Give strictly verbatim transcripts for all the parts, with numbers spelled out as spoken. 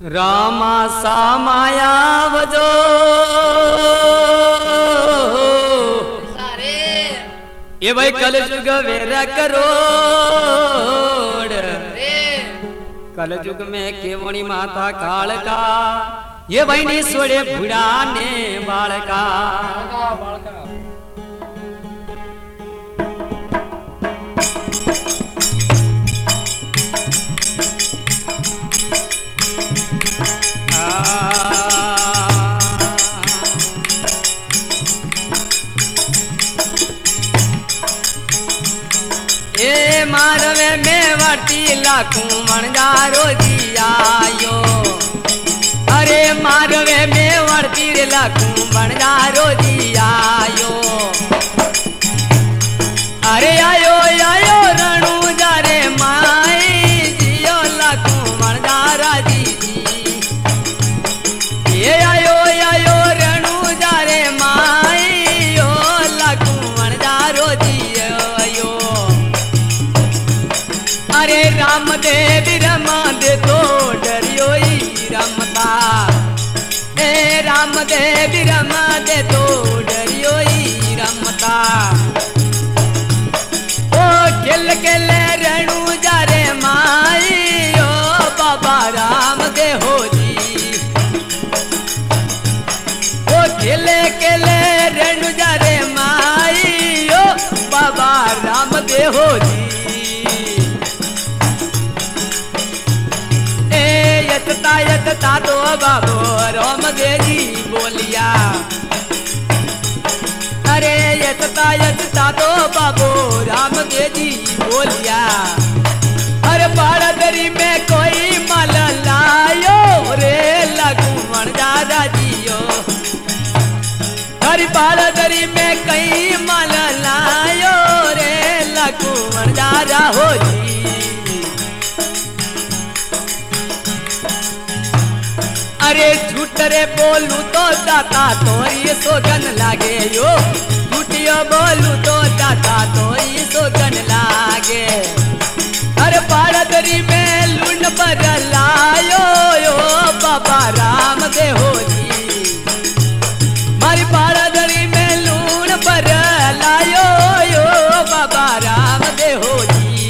रामा सामाया वजो ये भाई कल युग वेरा करो कल युग में केवणी माता काल का ये भाई नी सोड़े बुढ़ा ने बालका ए मारवे में वर्ती लाखों मणदारो दियायो अरे मारवे में वर्ती लाखों मणदारो दियायो अरे आयो आयो रणु जारे माई जियो लाखों मणदारा दीदी ये आयो आयो रणु जारे माई ओ लाखों मणदारो दियो अरे राम देव रमा दे तो डरियो रमता ए राम देव रमा दे तो डरियो रमता ओ खेल खेल रणु जारे माई ओ बाबा राम दे हो जी ओ खेले खेले रणु जारे माई ओ बाबा राम दे हो जी यतता यतता तो बाबो राम देजी बोलिया अरे यतता यतता तो बाबो राम देजी बोलिया अरे बाड़दरी में कोई माल लायो रे लगुमण दादा जियो अरे बाड़दरी में कई माल लायो रे लगुमण दादा हो जी अरे झूठ रे बोलू तो दाता तोरी सोगन लागे यो झूठियो बोलू तो दाता तोरी सोगन लागे अरे बाड़दरी में लून पर लायो यो बाबा राम दे हो जी मारी बाड़दरी में लून पर लायो यो बाबा राम दे हो जी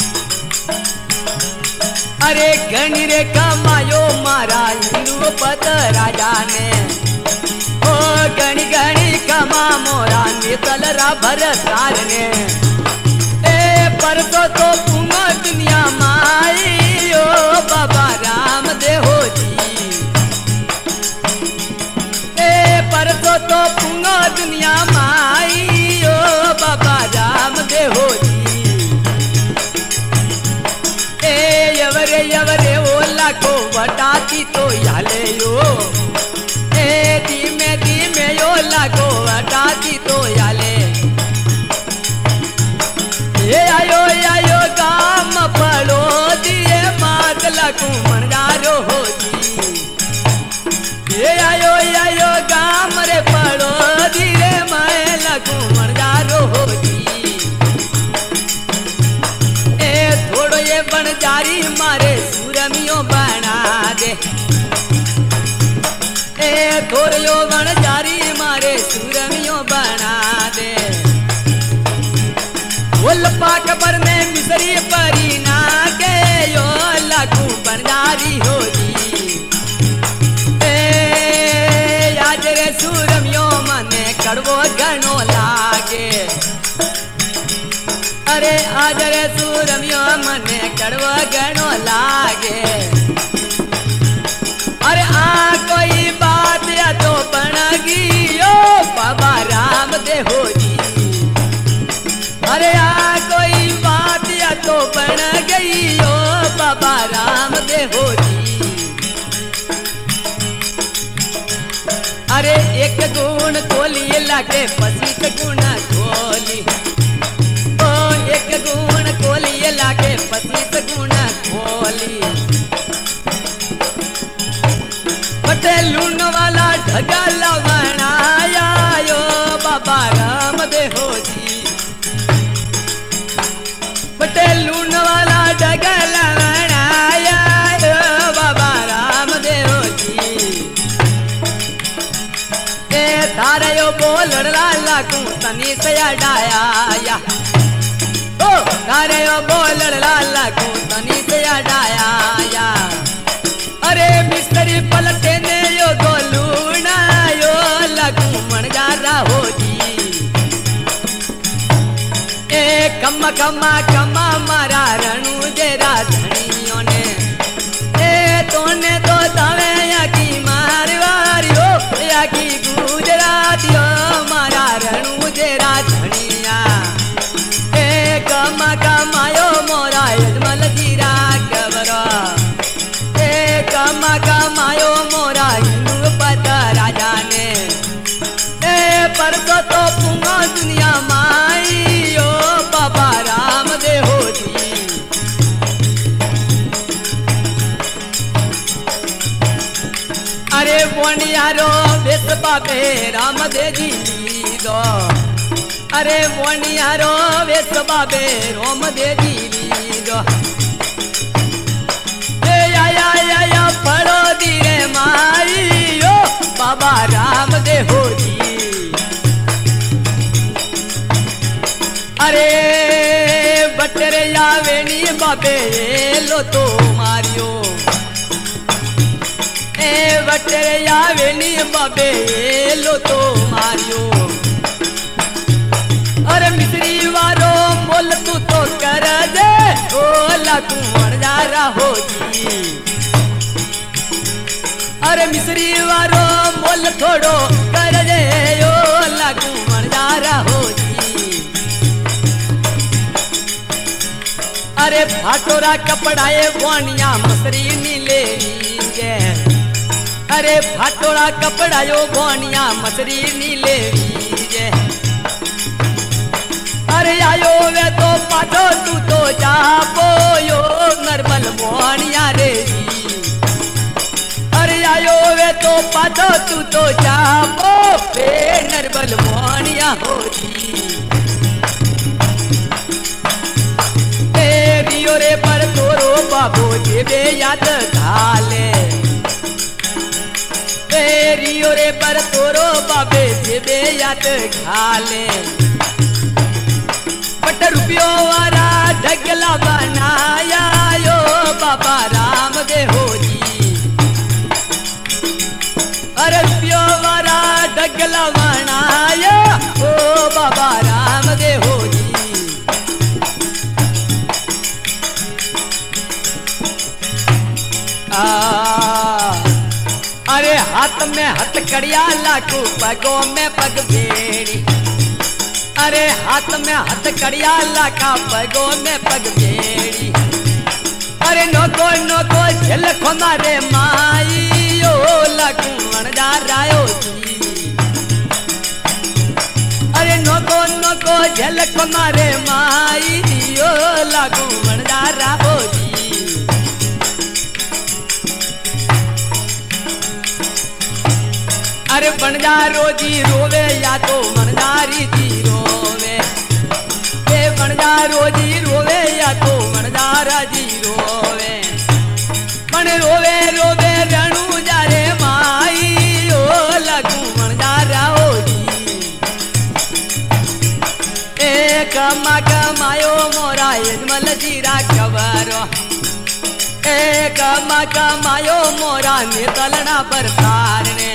अरे घनी रे कमायो मारा पत राजा ने ओ गणी गणी कमा मोरा नितल रा भरतार ने ए परसो तो पुंगा दुनिया माई ओ बाबा राम दे हो जी ए परसो तो पुंगा दुनिया माई ओ बाबा राम दे हो जी ए यवरे यवरे ओला को वटाती तो याले यो ए धीमे धीमे यो लागो वटाती तो याले ए आयो आयो काम पड़ो दिए मात लगू मणदारो हो जी ए आयो आयो गाम रे पड़ो दिए मैं लगू मणदारो हो जी ए थोड़ो ये बनजारी मारे सुरमियों बना दे ए थोड़ो बनजारी मारे सुरमियों बना दे उल पाक पर में मिसरी परी ना के यो लगू बनजारी हो जी ए आज रे सुरमियों मने कड़वो गणो लागे अरे आज रे सुरमियों मने कड़वा गणो लागे अरे आ कोई बात या तो बनगी यो बाबा राम दे हो जी अरे आ कोई बात या तो बन गई यो बाबा राम दे हो जी अरे एक गुण खोली लागे पसीत गुण खोली एक गुण खोली लागे पसीत गुण खोली पटेलून वाला ढगा लवणाया यो बाबा राम दे हो जी पटेलून वाला ढगा लवणाया यो बाबा राम बोलड़ा लागू तनी से डाया या ओ तारे ओ बोलड़ा लागू तनी से डाया या अरे मिस्त्री पलटे ने यो गोलू ना यो लागू मन जा रहा जी ए कम कमा कमा मारा रणु जेरा धनियों ने ए तोने तो तवे या की मारवारियो या की गुजरातियो मारा रणु जेरा धनिया ए कमा कमायो मोरा यजमल जीरा कबरा ए कमा कमायो मोरा हिंदू पता राजा ने ए परसो तो पुंगा दुनिया माई यो बाबा राम दे हो जी अरे बोनियारो बेस बाबे राम दे जी दो अरे बोनियारो बेस बाबे राम दे जी दो ए या या या या पड़ो धीरे माई यो बाबा राम दे हो जी अरे बटरे यावेनी बाबे लो तो मारियो ए बटरे यावेनी बाबे लो तो मारियो अरे मिस्री वारो मोल तू तो कर दे ओ लागू मर जा रहा जी अरे मिस्री वारो मोल थोड़ो कर दे ओ लागू मर जा रहा जी अरे फाटोरा कपड़ाए बोनिया मसरी नीले गे अरे फाटोरा कपड़ायो बोनिया मसरी नीले गे अरे आयो वे तो पाछो तू तो जा पोयो नरमल बोनिया रे अरे आयो वे तो पाछो तू तो जा पो वे नरमल बोनिया हो जी रियो रे पर तोरो बाबू जेबे याद घाले रियो रे पर तोरो बाबे जेबे याद घाले बट रुपयो वाला ढगला बनाया यो बाबा राम दे हो जी अरे रुपयो वाला ढगला बनाया ओ बाबा राम दे हो जी आ, अरे हाथ में हथकड़िया लाखू पगों में पग बेड़ी अरे हाथ में हथकड़िया लाखा पगों में पग बेड़ी अरे नोको नोको झलको मारे माई यो लाखू मन जा रायो जी अरे नोको नोको झलको मारे माई यो लाखू मन जा रायो जी अरे बनजारो जी रोवे या तो मनजारी जी रोवे ए बनजारो जी रोवे या तो मनजारा जी रोवे मन रोवे रोवे रणु जारे माई ओ लगू मनजारा हो जी ए कमा कमायो मोरा यजमल जीरा कबरो ए कमा कमायो मोरा नितलना बरसार ने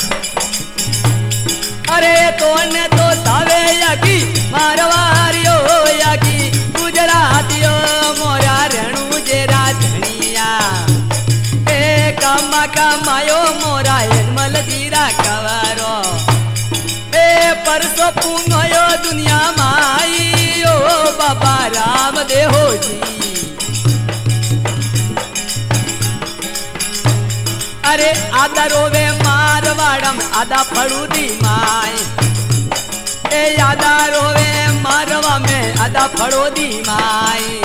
अरे तोने तो तावे याकी मारवारियो याकी गुजरातियो मोरा रणु जेरा धनिया ए कमा कमायो मोरा यजमल जीरा कवरो ए परसो पुंगयो दुनिया माई ओ बाबा राम दे हो जी अरे आधा रोवे मारवाड़म आधा फड़ूदी माई ए आधा रोवे मारवा में आधा फड़ोदी माई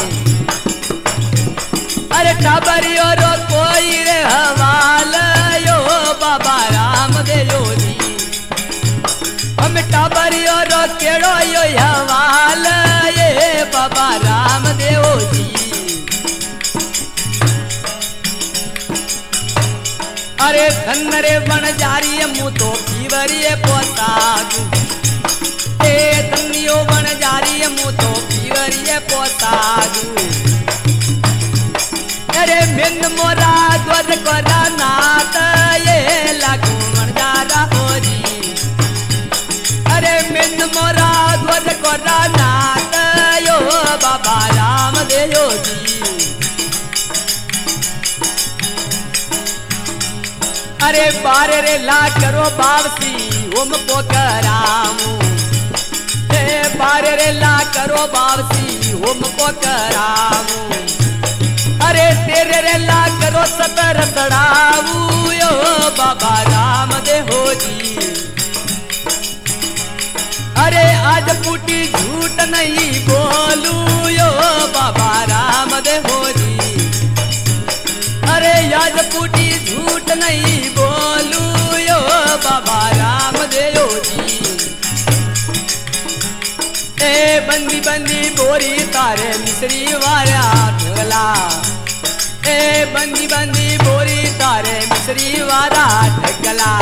अरे टाबरियो रो कोई रे हवाल यो बाबा राम दे यो जी हम टाबरियो रो केड़ो यो हवाल ये बाबा राम दे ओ जी अरे धन रे वनजारी मुँह तो पीवरिए पोसागू ए धनियो वनजारी मुँह तो पीवरिए पोसागू अरे मिन मोरा द्वर कोरा नात ये लागू वनजारा हो जी अरे मिन मोरा द्वर कोरा नात यो बाबा राम देयो जी अरे बारे रे ला करो बावसी ओम पोकरामू हे बारे रे ला करो बावसी ओम पोकरामू अरे तेरे रे ला करो सतर सड़ाऊ यो बाबा राम दे हो जी अरे आज पुटी झूठ नहीं बोलू यो बाबा राम दे हो जी अरे आज पुटी झूठ नहीं बोलू यो बाबा राम देयो जी ए बंदी बंदी बोरी तारे मिसरी वारा ढगला ए बंदी बंदी बोरी तारे मिसरी वारा ढगला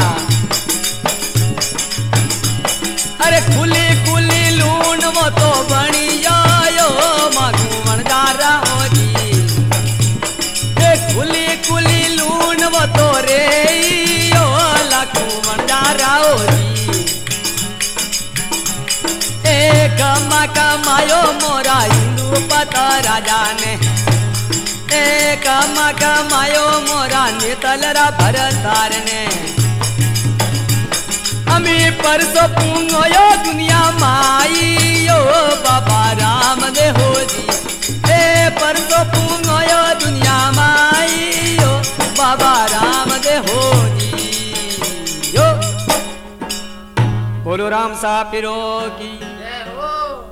अरे खुली खुली लून वो तो बनी यो यो मागू वनजारा हो जी ए खुली खुली लून वो तो रे यो लाखू वनजारा हो जी ए कमा कमायो मोरा हिंदू पता राजा ने ए कमा कमायो मोरा नेतलरा भरतार ने अमी परसो पूंगो यो दुनिया माई यो बाबा राम दे हो जी ए परसो पूंगो यो दुनिया माई यो बाबा राम दे हो जी यो बोलो राम साहब पिरो की